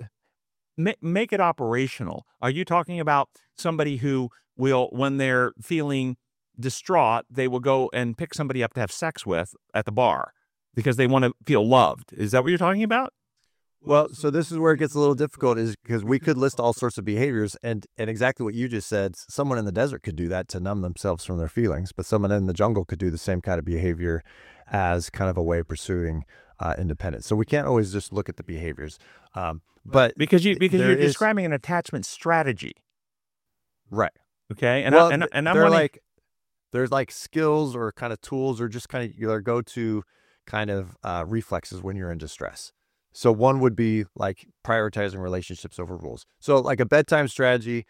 Make it operational. Are you talking about somebody who will, when they're feeling distraught, they will go and pick somebody up to have sex with at the bar because they want to feel loved? Is that what you're talking about? Well, so this is where it gets a little difficult, is because we could list all sorts of behaviors, and exactly what you just said, someone in the desert could do that to numb themselves from their feelings, but someone in the jungle could do the same kind of behavior as kind of a way of pursuing independence. So we can't always just look at the behaviors, but because you're describing an attachment strategy, right? Okay, and well, I'm there's like skills or kind of tools, or just kind of your go-to kind of reflexes when you're in distress. So one would be like prioritizing relationships over rules. So like a bedtime strategy.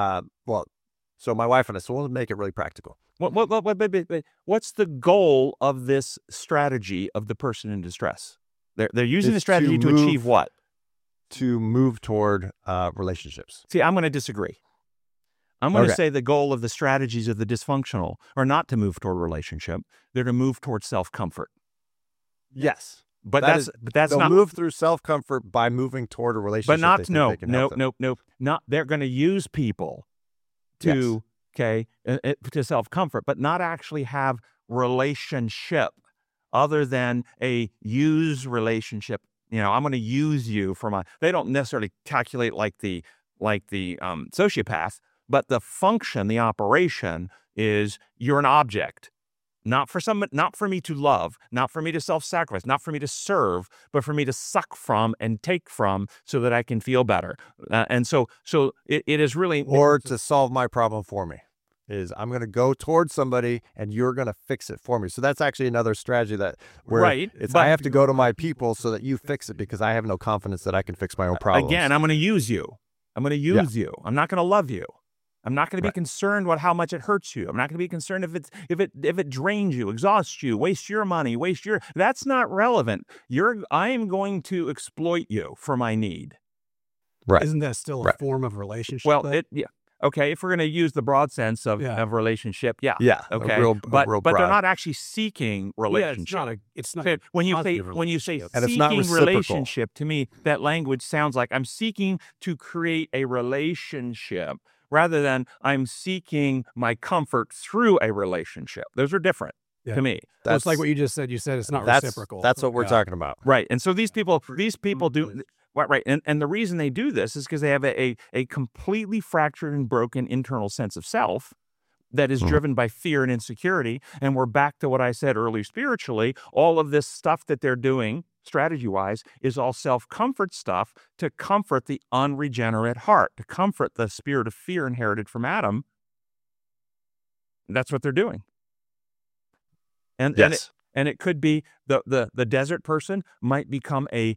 So my wife and I, so we'll make it really practical. What's the goal of this strategy of the person in distress? They're using the strategy to achieve what? to move toward relationships. See, I'm going to disagree. I'm going to Okay. say the goal of the strategies of the dysfunctional are not to move toward relationship. They're to move toward self-comfort. Yes. But That that's They'll not move through self-comfort by moving toward a relationship. but not they think no they can help them. not they're going to use people to to self-comfort, but not actually have relationship other than a use relationship. I'm going to use you for my. They don't necessarily calculate like the sociopath, but the function, the operation is you're an object. Not for me to love, not for me to self-sacrifice, not for me to serve, but for me to suck from and take from so that I can feel better. And so it is really... Or to solve my problem for me. Is I'm going to go towards somebody and you're going to fix it for me. So that's actually another strategy where Right, it's but- I have to go to my people so that you fix it because I have no confidence that I can fix my own problems. Again, I'm going to use you. I'm going to use you. I'm not going to love you. I'm not going to be concerned about how much it hurts you. I'm not going to be concerned if it drains you, exhausts you, wastes your money, that's not relevant. I am going to exploit you for my need. Right. Isn't that still a form of relationship? Well, though? okay, if we're going to use the broad sense of relationship, Yeah. okay, A real but they're broad. not actually seeking relationship. It's not. Okay, when you say relationship. And it's not seeking reciprocal. relationship, to me that language sounds like I'm seeking to create a relationship rather than I'm seeking my comfort through a relationship. Those are different to me. Well, it's like what you just said. You said it's not reciprocal. That's what we're Yeah. talking about. Right. And so these people do right. And the reason they do this is because they have a completely fractured and broken internal sense of self that is driven by fear and insecurity. And we're back to what I said earlier spiritually. All of this stuff that they're doing strategy-wise is all self-comfort stuff to comfort the unregenerate heart, to comfort the spirit of fear inherited from Adam. That's what they're doing. And it could be the desert person might become a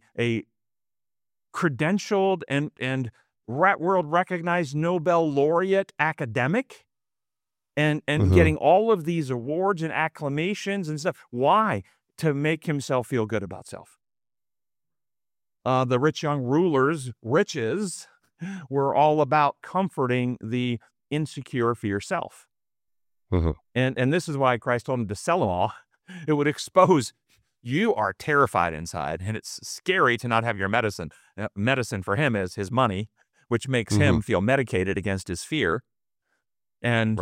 credentialed and world recognized Nobel laureate academic and getting all of these awards and acclamations and stuff. Why? To make himself feel good about self. The rich young rulers' riches were all about comforting the insecure for yourself. And this is why Christ told him to sell them all. It would expose you are terrified inside, and it's scary to not have your medicine. Medicine for him is his money, which makes him feel medicated against his fear. And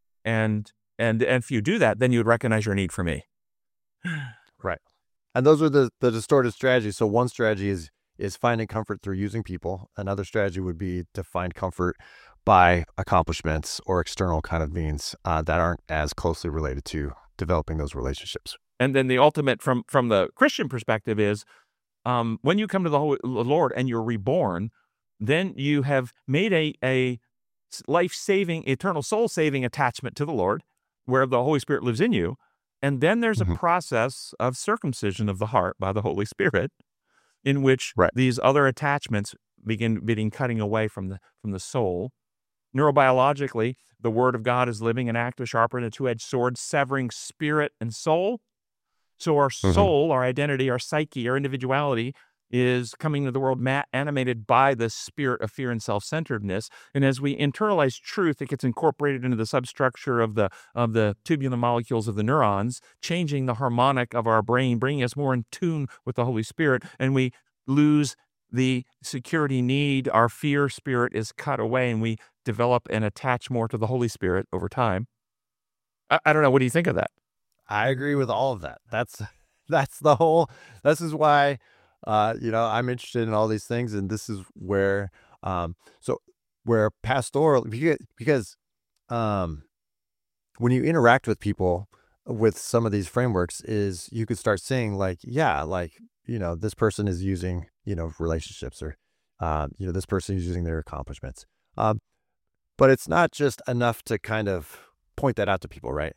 if you do that, then you would recognize your need for me. Right. And those are the distorted strategies. So one strategy is finding comfort through using people. Another strategy would be to find comfort by accomplishments or external kind of means that aren't as closely related to developing those relationships. And then the ultimate from the Christian perspective is when you come to the Lord and you're reborn, then you have made a life-saving, eternal soul-saving attachment to the Lord where the Holy Spirit lives in you. And then there's a process of circumcision of the heart by the Holy Spirit in which these other attachments begin cutting away from the soul. Neurobiologically, the Word of God is living and active, sharper than a two-edged sword, severing spirit and soul. So our soul, our identity, our psyche, our individuality is coming to the world animated by the spirit of fear and self-centeredness. And as we internalize truth, it gets incorporated into the substructure of the tubular molecules of the neurons, changing the harmonic of our brain, bringing us more in tune with the Holy Spirit. And we lose the security need. Our fear spirit is cut away, and we develop and attach more to the Holy Spirit over time. I don't know. What do you think of that? I agree with all of that. This is why, I'm interested in all these things. And this is where, where pastoral, because when you interact with people with some of these frameworks is you could start seeing this person is using, relationships or, this person is using their accomplishments. But it's not just enough to kind of point that out to people, right?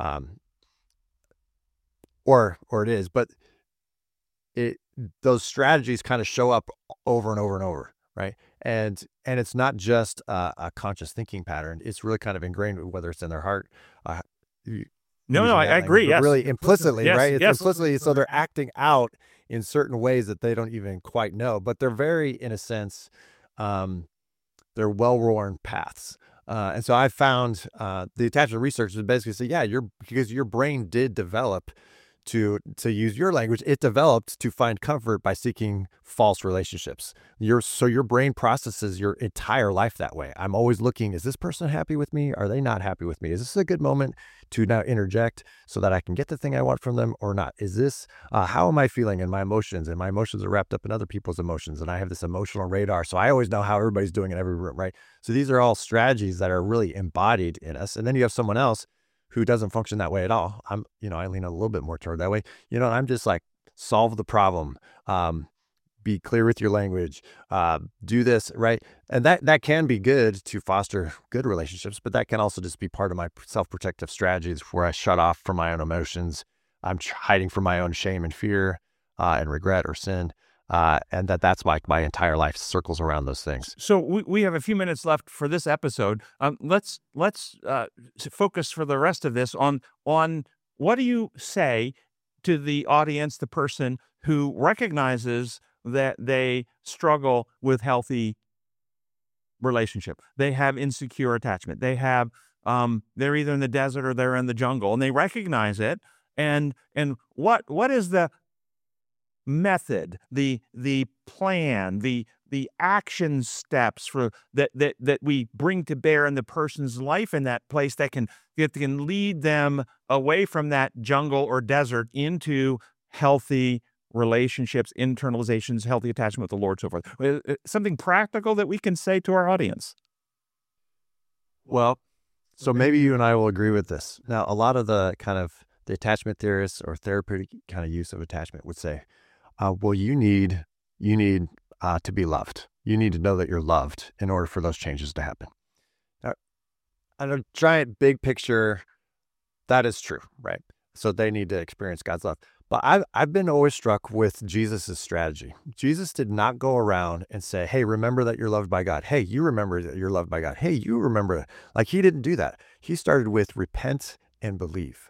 Or it is, but those strategies kind of show up over and over and over, right? And it's not just a conscious thinking pattern. It's really kind of ingrained, whether it's in their heart. No, I agree. Yes. Really implicitly, Yes, right? It's yes. implicitly, so they're acting out in certain ways that they don't even quite know, but they're very, in a sense, they're well-worn paths. And so I found the attachment research would basically say, because your brain did develop to use your language, it developed to find comfort by seeking false relationships. So your brain processes your entire life that way. I'm always looking, is this person happy with me? Are they not happy with me? Is this a good moment to now interject so that I can get the thing I want from them or not? Is this, how am I feeling in my emotions? And my emotions are wrapped up in other people's emotions. And I have this emotional radar. So I always know how everybody's doing in every room, right? So these are all strategies that are really embodied in us. And then you have someone else who doesn't function that way at all. I lean a little bit more toward that way. I'm just like, solve the problem, be clear with your language, do this, right? And that can be good to foster good relationships, but that can also just be part of my self-protective strategies where I shut off from my own emotions. I'm hiding from my own shame and fear, and regret or sin. And that's like my entire life circles around those things. So we have a few minutes left for this episode. Let's focus for the rest of this on what do you say to the audience, the person who recognizes that they struggle with healthy relationship. They have insecure attachment. They have they're either in the desert or they're in the jungle, and they recognize it. And what is the method, the plan, the action steps for that we bring to bear in the person's life in that place that can lead them away from that jungle or desert into healthy relationships, internalizations, healthy attachment with the Lord, so forth? Something practical that we can say to our audience. Well, so maybe you and I will agree with this. Now, a lot of the attachment theorists or therapeutic kind of use of attachment would say, well, you need to be loved. You need to know that you're loved in order for those changes to happen. Now, on a giant big picture, that is true, right? So they need to experience God's love. But I've been always struck with Jesus's strategy. Jesus did not go around and say, hey, remember that you're loved by God. Hey, you remember that you're loved by God. Hey, you remember. Like, he didn't do that. He started with repent and believe.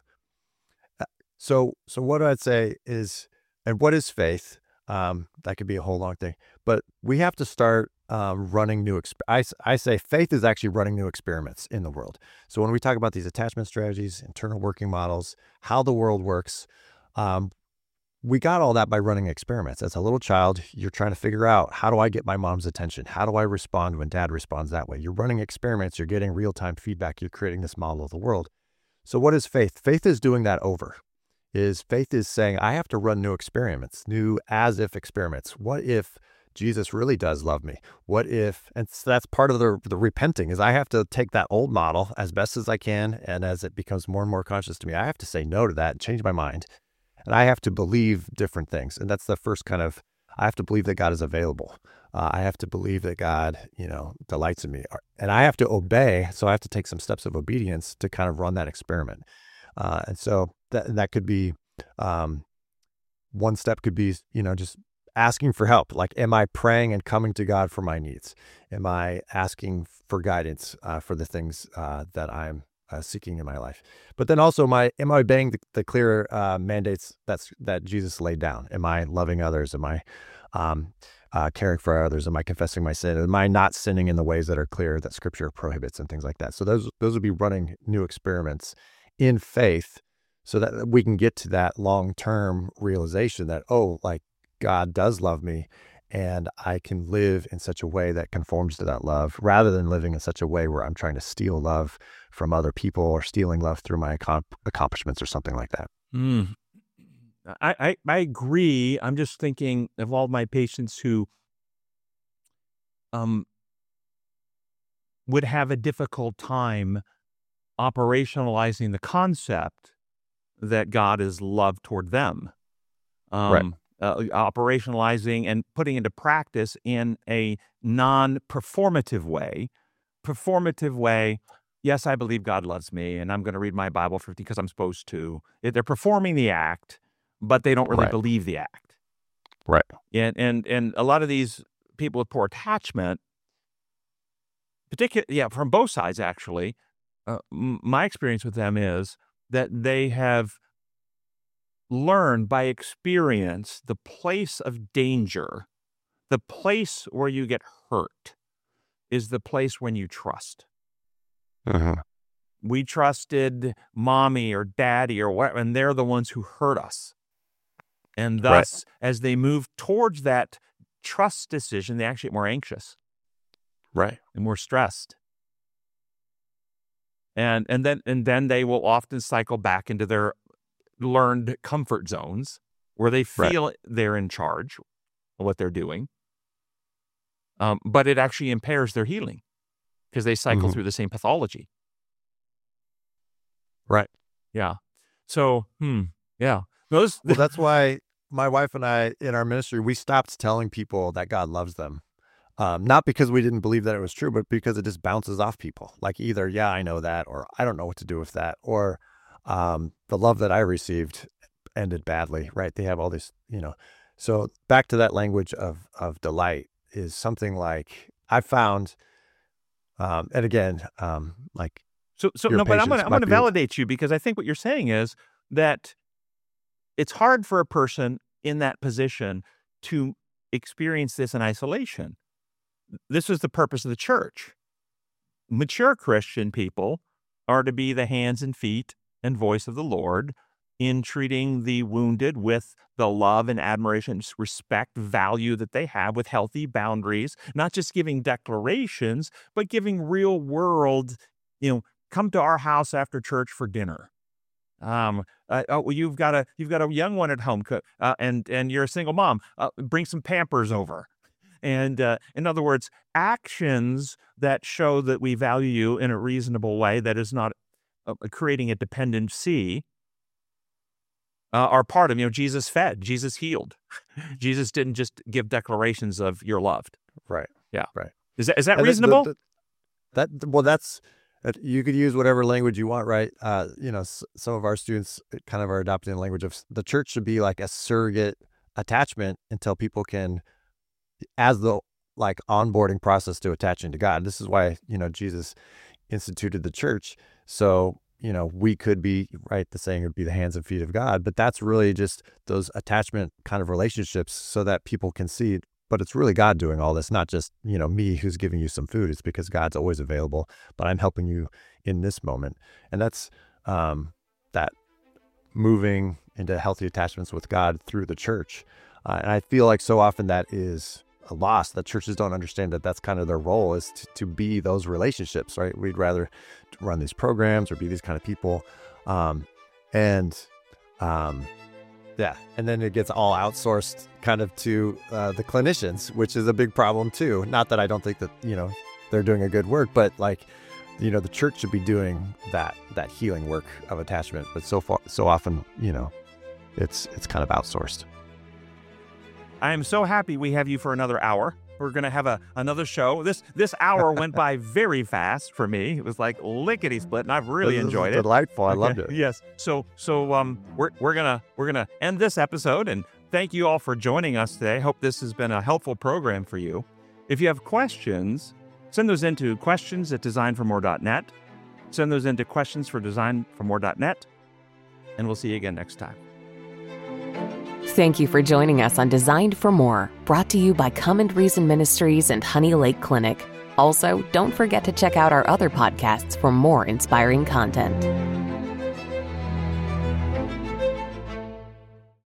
So what I'd say is, and what is faith? That could be a whole long thing, but we have to start running new. I say faith is actually running new experiments in the world. So when we talk about these attachment strategies, internal working models, how the world works, we got all that by running experiments. As a little child, you're trying to figure out, how do I get my mom's attention? How do I respond when dad responds that way? You're running experiments. You're getting real-time feedback. You're creating this model of the world. So what is faith? Faith is doing that over. Faith is saying, I have to run new experiments, new as if experiments. What if Jesus really does love me? What if, and so that's part of the repenting, is I have to take that old model as best as I can. And as it becomes more and more conscious to me, I have to say no to that and change my mind. And I have to believe different things. And that's the first I have to believe that God is available. I have to believe that God, delights in me. And I have to obey. So I have to take some steps of obedience to kind of run that experiment. And so that could be, one step could be, just asking for help. Like, am I praying and coming to God for my needs? Am I asking for guidance for the things that I'm seeking in my life? But then also, am I obeying the clear mandates that Jesus laid down? Am I loving others? Am I caring for others? Am I confessing my sin? Am I not sinning in the ways that are clear that Scripture prohibits and things like that? So those would be running new experiments in faith, so that we can get to that long-term realization that, like, God does love me, and I can live in such a way that conforms to that love, rather than living in such a way where I'm trying to steal love from other people or stealing love through my accomplishments or something like that. I agree. I'm just thinking of all my patients who would have a difficult time operationalizing the concept that God is love toward them. Right. Operationalizing and putting into practice in a non-performative way. Yes, I believe God loves me, and I'm going to read my Bible because I'm supposed to. They're performing the act, but they don't really believe the act. Right. And a lot of these people with poor attachment, particularly, from both sides actually, my experience with them is that they have learned by experience the place of danger, the place where you get hurt, is the place when you trust. We trusted mommy or daddy or what, and they're the ones who hurt us. And thus, as they move towards that trust decision, they actually get more anxious. Right. And more stressed. And then they will often cycle back into their learned comfort zones where they feel they're in charge of what they're doing. But it actually impairs their healing because they cycle through the same pathology. Right. Yeah. So, yeah. Well, that's why my wife and I, in our ministry, we stopped telling people that God loves them. Not because we didn't believe that it was true, but because it just bounces off people. Like either, yeah, I know that, or I don't know what to do with that, or the love that I received ended badly, right? They have all this, So back to that language of delight is something like I found, and again, like. So no, but I'm going to validate you, because I think what you're saying is that it's hard for a person in that position to experience this in isolation. This is the purpose of the church. Mature Christian people are to be the hands and feet and voice of the Lord in treating the wounded with the love and admiration, respect, value that they have, with healthy boundaries, not just giving declarations, but giving real world, come to our house after church for dinner. You've got a young one at home, and you're a single mom. Bring some Pampers over. And in other words, actions that show that we value you in a reasonable way, that is not creating a dependency, are part of, Jesus fed, Jesus healed. Jesus didn't just give declarations of you're loved. Right. Yeah. Right. Is that reasonable? That's, you could use whatever language you want, right? Some of our students kind of are adopting the language of the church should be like a surrogate attachment until people can, as the onboarding process to attaching to God. This is why, Jesus instituted the church. So, we could be, right, the saying would be the hands and feet of God, but that's really just those attachment kind of relationships so that people can see, but it's really God doing all this, not just, me who's giving you some food. It's because God's always available, but I'm helping you in this moment. And that's that moving into healthy attachments with God through the church. And I feel like so often that is a loss, that churches don't understand that that's kind of their role, is to be those relationships, right? We'd rather run these programs or be these kind of people. And then it gets all outsourced kind of to the clinicians, which is a big problem too. Not that I don't think that, they're doing a good work, but the church should be doing that healing work of attachment. But so often, it's kind of outsourced. I am so happy we have you for another hour. We're going to have another show. This hour went by very fast for me. It was like lickety split, and I've really enjoyed it. Delightful. I loved it. Yes. So we're gonna end this episode, and thank you all for joining us today. Hope this has been a helpful program for you. If you have questions, send those into questions@designformore.net. Send those into questions@designformore.net, and we'll see you again next time. Thank you for joining us on Designed for More, brought to you by Come and Reason Ministries and Honey Lake Clinic. Also, don't forget to check out our other podcasts for more inspiring content.